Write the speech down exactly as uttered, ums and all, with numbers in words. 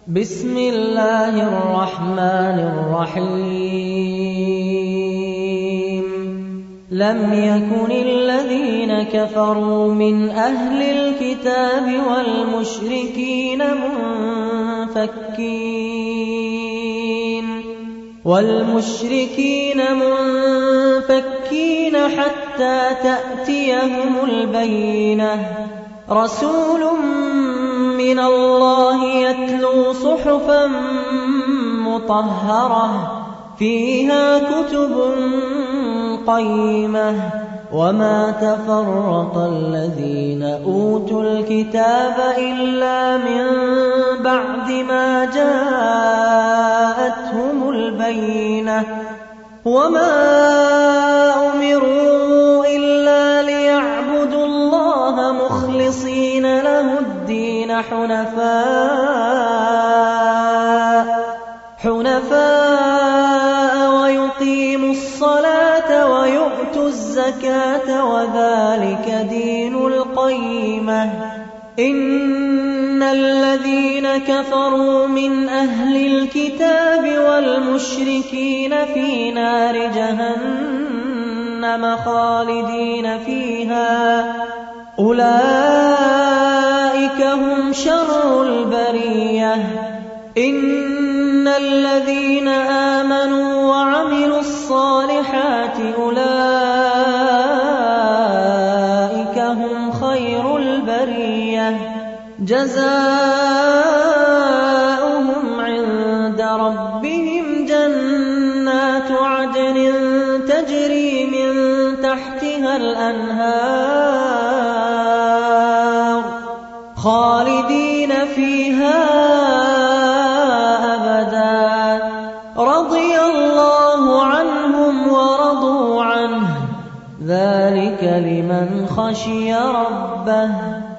بسم الله الرحمن الرحيم لم يكن الذين كفروا من أهل الكتاب والمشركين منفكين والمشركين منفكين حتى تأتيهم البينة رسول من الله يتلو صحفا مطهرة فيها كتب قيمة وما تفرق الذين أوتوا الكتاب إلا من بعد ما جاءتهم البينة وما أمروا إلا ليعبدوا الله مخلصين له الدين حنفاء حنفاء ويقيموا الصلاة ويؤتوا الزكاة وذلك دين القيمة إن الذين كفروا من أهل الكتاب والمشركين في نار جهنم خالدين فيها أولئك هم شر البرية إن الذين آمنوا وعملوا الصالحات أولئك هم خير البرية جزاؤهم عند ربهم جنات عدن تجري من تحتها الأنهار خالدين فيها أبدا رضي الله عنهم ورضوا عنه ذلك لمن خشي ربه